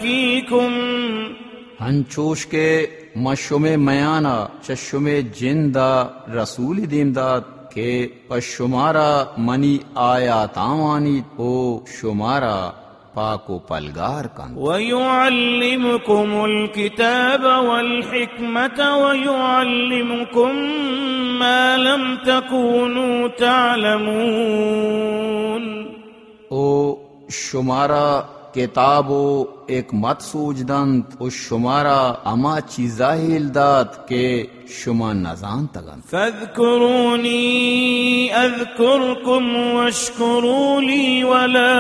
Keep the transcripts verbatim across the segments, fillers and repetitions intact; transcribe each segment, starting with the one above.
يزكيكم ہنچوش کے مشم میانا چشم جندا رسول دیمداد کے پشمارا منی آیا تاوانی او شمارا پاکو پلگار کن ويعلمكم الكتاب والحكمة ويعلمكم ما لم تكونوا تعلمون او شمارا کتابو ایک مت سوجدند او شمارا اما چیزاہیل داد کے شما نزان تگند فاذكروني اذكركم واشكروا لي ولا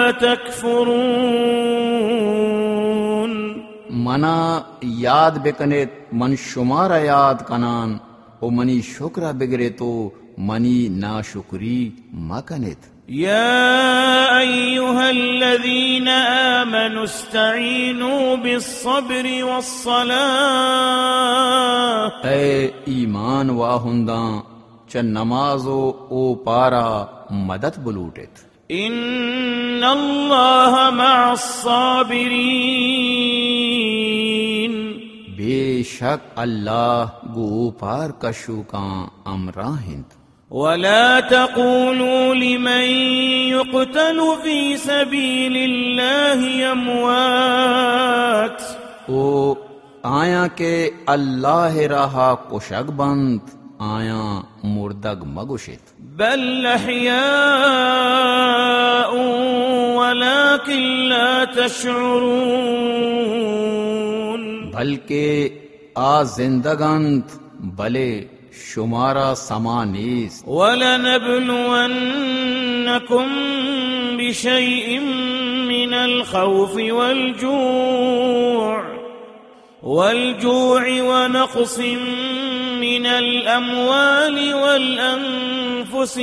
تكفرون منا یاد بکنیت من شمارا یاد کنان او منی شکرہ بگرے تو منی ناشکری مکنیت يا أيها الذين آمنوا استعينوا بالصبر والصلاة اے ایمان واہنداں چ نمازو او پارا مدد بلوٹت إن الله مع الصابرين بے شک اللہ گو پار کشو کان امراہند ولا تقولوا لمن يقتل في سبيل الله أموات او آیا کے اللہ رہا کشک بند آیا مردگ مگوشت بل أحياء ولكن لا تشعرون بلکہ آ زندگند بلے شمارا سمانیس وَلَنَبْلُوَنَّكُمْ بِشَيْءٍ مِّنَ الْخَوْفِ وَالْجُوعِ وَالْجُوعِ وَنَقْصٍ مِّنَ الْأَمْوَالِ وَالْأَنفُسِ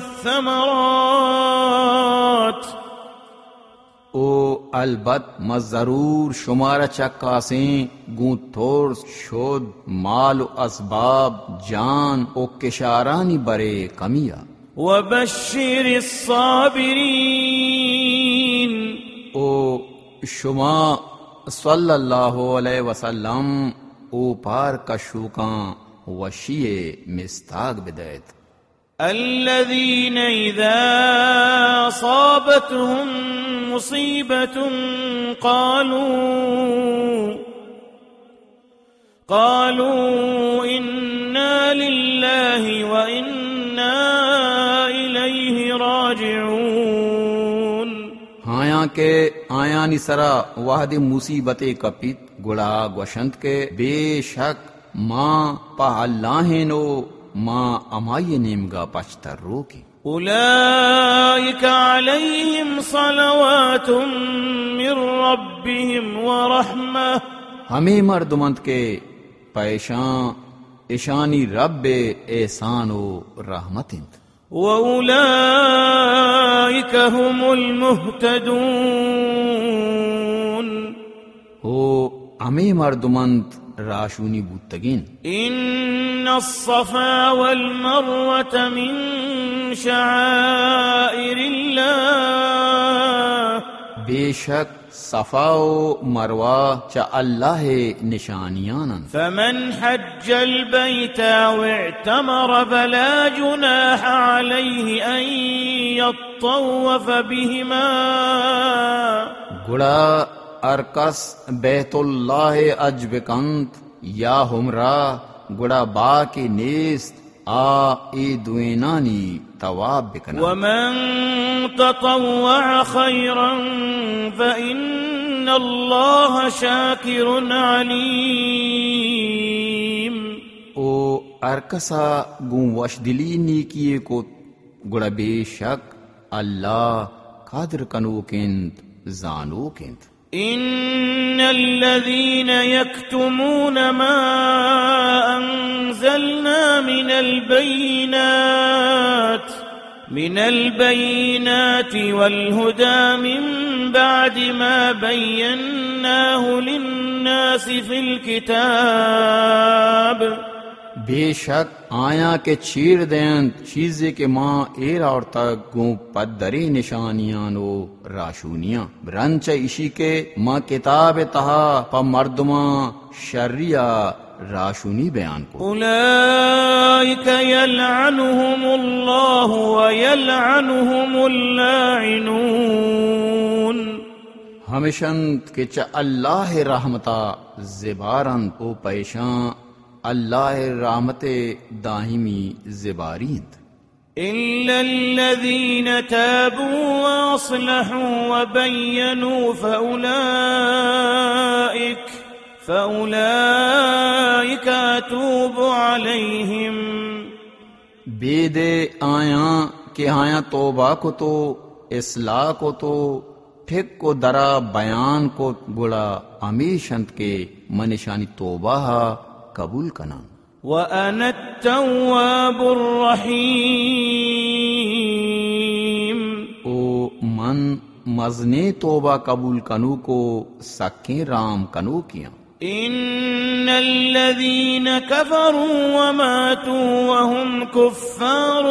وَالثَّمَرَاتِ او البت مضرور شمارا چکاسیں گوں تھوڑ شود مال و اسباب جان او کشارانی برے کمیا وَبَشِّرِ الصَّابِرِينَ او شما صلی اللہ علیہ وسلم او پار کشوکاں وشیئے مستاق بدایت الذين إذا أصابتهم مصيبة قالوا قالوا إنا لله وإنا إليه راجعون ہاں کہ آیا نسرا وحد مصیبت کپیت گڑا گوشنت کے بے شک ماں پا اللہ نو ماں امائی نیمگا پچتر روکی أولئك عليهم صلوات من ربهم ورحمة ہمیں مردمند کے پیشاں اشانی رب احسان و رحمتند وأولئك هم المهتدون ہو ہمیں مردمند راشونی بودتگین إن الصفا والمروة من شعائر الله بے شک صفا و مروہ چا اللہ نشانیانا فمن حج البيت واعتمر فلا جناح عليه أن يطوف بهما گڑا ارکس بیت اللہ اج بکند یا ہمرا گڑا با کے نیست آ ای دوینانی تواب بکنا ومن تطوع خيرا فإن الله شاكر عليم او ارکسا گون وش دلی نیکیے کو گڑا بے شک اللہ قادر کنو کند زانو کند إن الذين يكتمون ما أنزلنا من البينات من البينات والهدى من بعد ما بيناه للناس في الكتاب بے شک آیا کے چیر دین چیزے کے ماں ایرا اور تک گوں پدری نشانیاں نو راشونیاں رنچ اشی کے ماں کتاب تہا پا مردماں شریعہ راشونی بیان کو اولئک یلعنہم اللہ ویلعنہم اللاعنون ہمیشن کے چا اللہ رحمتا زبارن او پیشاں اللہ رحمت داہمی زباریند إلا الذين تابوا وأصلحوا وبينوا فأولئك فأولئك أتوب عليهم بے دے آیاں کہ آیاں توبہ کو تو اصلاح کو تو ٹھیک کو درا بیان کو گڑا ہمیشنت کے منشانی توبہ قبول کنا وَأَنَا التَّوَّابُ الرَّحِيمُ او من مزنے توبہ قبول کنو کو سکیں رام کنو کیا إن الذين كفروا وماتوا وهم كفار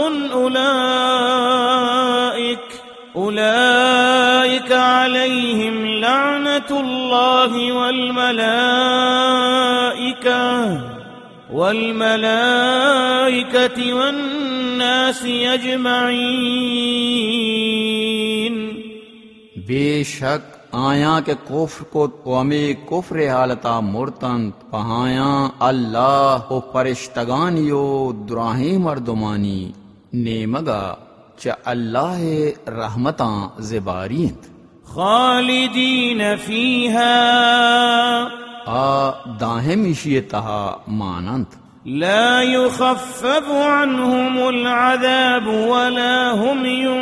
أولئك أولئك عليهم لعنة الله والملائكة والملائكة والناس أجمعين بے شک آیاں کے کفر کو قومی کفر حالتا مرتن پہایاں اللہ و فرشتگانیو دراہیں مردمانی نیمگا چا اللہ رحمتاں زبارین خالدین فیہا آ داہم اشیتہا مانند لا يخفف عنهم العذاب ولا هم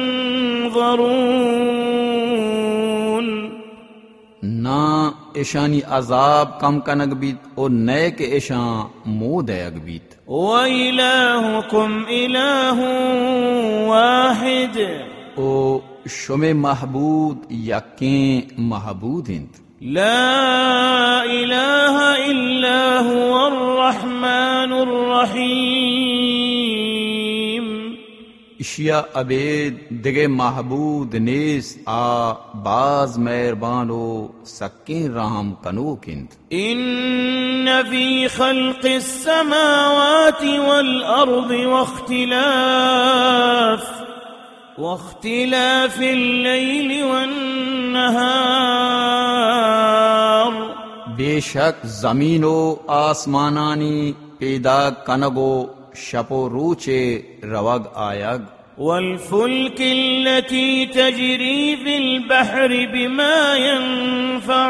ينظرون نہ ایشانی عذاب کم کنگ بیت اور نئے کے ایشان مود اگ بیت وَإِلَٰهُكُمْ إِلَٰهٌ وَاحِدٌ او شم محبود یقین محبود ہند لا الہ الا هو الرحمن الرحیم اشیا عبید دگے محبود نیس آ باز مہربانو سکیں رحم کنو کند ان فی خلق السماوات والارض واختلاف واختلاف اللیل والنہار بے شک زمین و آسمانانی پیدا کنگو شپو روچے روگ آیگ والفلك التي تجري في البحر بما ينفع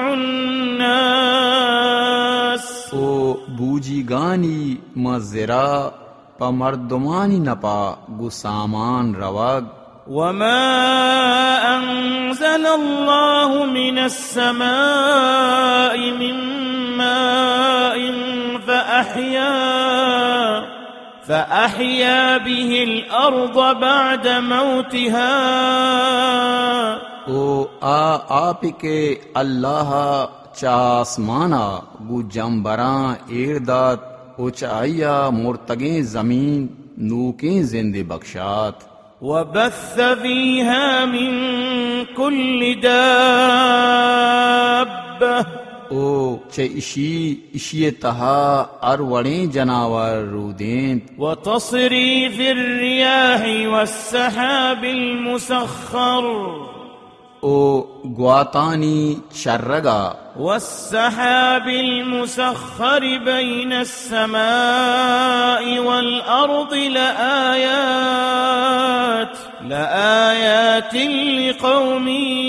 الناس او بوجی گانی مزرا پا مردمانی نپا گو سامان روگ وما أنزل الله من السماء من ماء فأحيا فأحيا به الأرض بعد موتها او آ آپ کے اللہ چاسمانا گو جمبراں ایردات او چاہیا مرتگیں زمین نوکیں زندے بخشات وبث فيها من كل دابة او چے اشی اشی تہا اروڑیں جناور رودین وتصريف الرياح والسحاب المسخر او گواتانی چرگا والسحاب المسخر بين السماء والأرض لآيات لآيات لقوم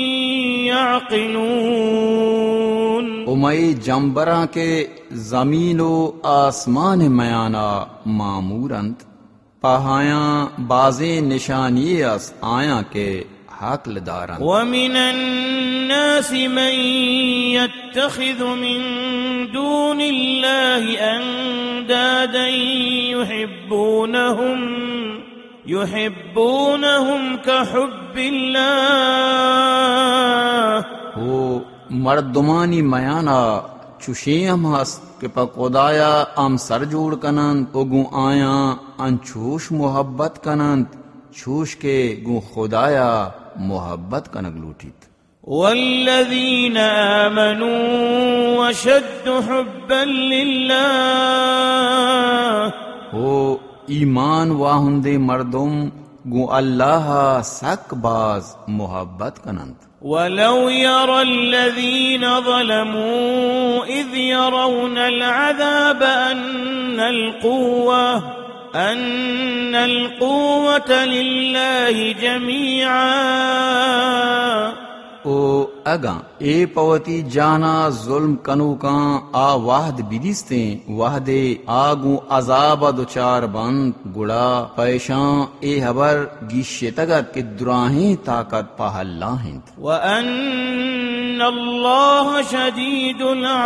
يعقلون امئی جمبراں کے زمین و آسمان میانا معمورند پہایاں بازیں نشانی اس آیاں کے حقل دارند ومن الناس من يتخذ من دون الله أندادا يحبونهم يحبونهم كحب الله وہ مردمانی میانا چوشیں ہم ہست کہ پا خدایا ام سر جوڑ کنند اگو آیا ان چوش محبت کنند چوش کے گو خدایا محبت کنگ لوٹیت والذین آمنوا وشد حبا للہ ہو ایمان واہندے مردم گو اللہ سک باز محبت کنند ولو يرى الذين ظلموا إذ يرون العذاب أن القوة أن القوة لله جميعا او اگاں اے پوتی جانا ظلم کنو کان آ واحد بیدیستیں وحدے آگو عذاب دوچار بند گڑا پیشاں اے حبر گیشے تگت کہ دراہیں طاقت پہلا ہند وَأَنَّ اللَّهَ شَدِيدُ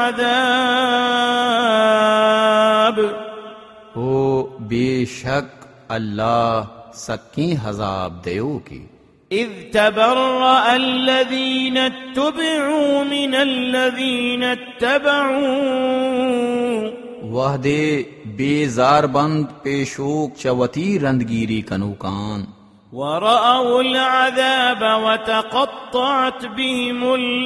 الْعَذَابِ او بے شک اللہ سکیں حذاب دیو کی اذ تبرأ الذين اتبعوا من الذين اتبعوا وحدے بیزار بند پیشوک چوتی رندگیری کنوکان ورأوا العذاب وتقطعت بهم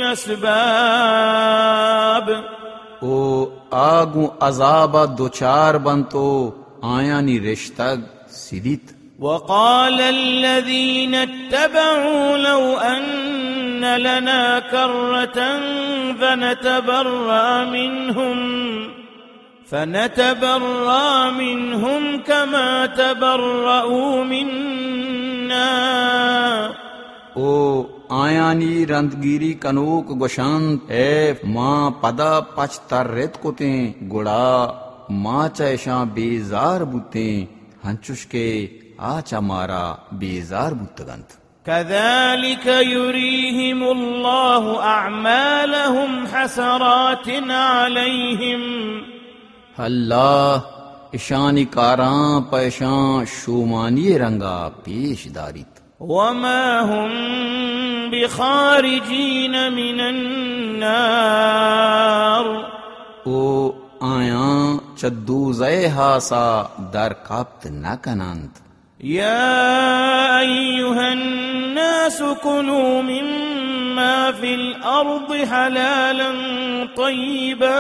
الأسباب او آگو عذاب دوچار بنتو آیانی رشتگ سیدیت وقال الذين اتبعوا لو أن لنا كرة فنتبرأ منهم فنتبرأ منهم كما تبرأوا منا او آیانی رندگیری کنوک گوشند اے ماں پدا پچتر ریت کوتیں گڑا ماں چیشاں بیزار بوتیں ہنچوش کے آچا مارا بیزار بوتگند كذلك يريهم الله أعمالهم حسرات عليهم اللہ اشانی کاراں پیشاں شومانی رنگا پیش داریت وما هم بخارجين من النار او آیاں چدو زے ہاسا در کاپت نہ کنند يا أيها الناس كلوا مما في الأرض حلالا طيبا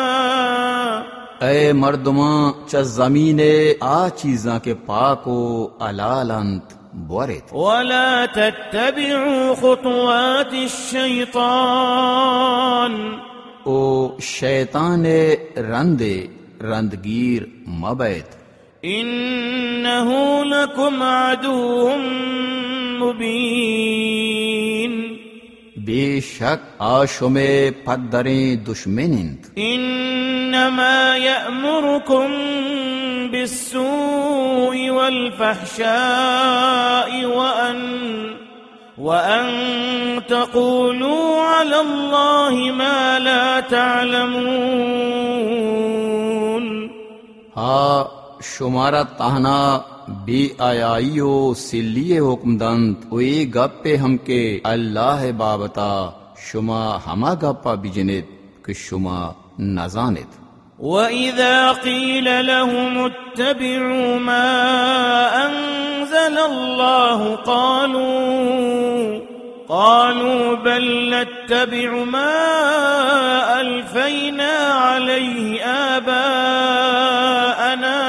اے مردماں چ زمین آ چیزاں کے پاکو علالنت بورت ولا تتبعوا خطوات الشيطان او شیطان رندے رندگیر مبیت إنه لكم عدو مبين بے شک آشمے پدریں دشمنند إنما يأمركم بالسوء والفحشاء وأن وأن تقولوا على الله ما لا تعلمون ہا شمارا تہنا بے آیائیو سلیے حکم دند وی گپے ہم کے اللہ بابتا شما ہما گپا بجنت کہ شما نزانت وَإِذَا قِيلَ لَهُمُ اتَّبِعُوا مَا أَنزَلَ اللَّهُ قَالُوا قَالُوا بَلْ نَتَّبِعُ مَا أَلْفَيْنَا عَلَيْهِ آبَاءَنَا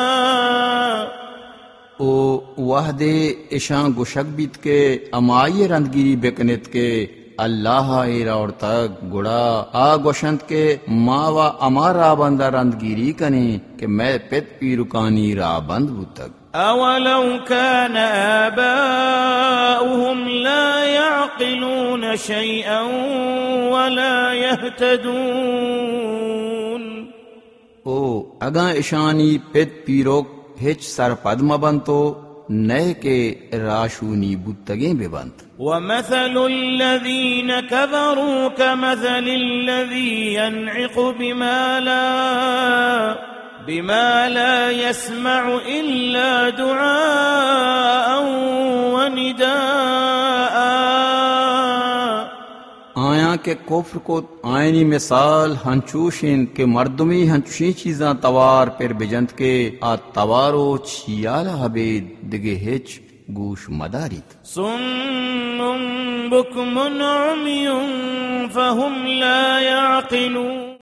او وحدے اشاں گشک بیت کے امائی رندگیری بکنت کے اللہ ایرا اور تک گڑا آ گوشند کے ماوا امارا بندہ رندگیری کنے کہ میں پت پیرکانی را بند بوتک أَوَلَوْ كَانَ آبَاؤُهُمْ لَا يَعْقِلُونَ شَيْئًا وَلَا يَهْتَدُونَ او اگاں اشانی پت پیروک ہچ سر پدم بنتو نئے کے راشونی بتگیں بے بند وَمَثَلُ الَّذِينَ كَفَرُوا كَمَثَلِ الَّذِي يَنْعِقُ بِمَا لَا بِمَا لَا يَسْمَعُ إِلَّا دُعَاءً وَنِدَاءً آیا کہ کفر کو آئینی مثال ہنچوشن کے مردمی ہنچوشی چیزاں توار پر بجنت کے آ توارو چھیالا حبید دگے ہچ گوش مداریت صم بكم عمي فهم لا يعقلون